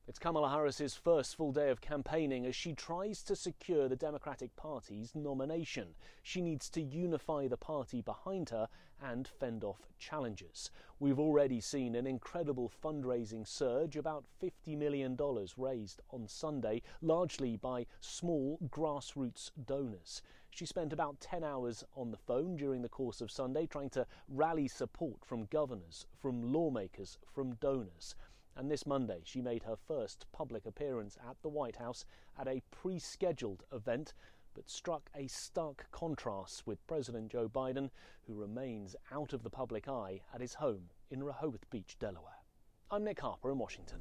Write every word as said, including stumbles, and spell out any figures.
It's Kamala Harris's first full day of campaigning as she tries to secure the Democratic Party's nomination. She needs to unify the party behind her and fend off challengers. We've already seen an incredible fundraising surge, about fifty million dollars raised on Sunday, largely by small grassroots donors. She spent about ten hours on the phone during the course of Sunday trying to rally support from governors, from lawmakers, from donors. And this Monday, she made her first public appearance at the White House at a pre-scheduled event, but struck a stark contrast with President Joe Biden, who remains out of the public eye at his home in Rehoboth Beach, Delaware. I'm Nick Harper in Washington.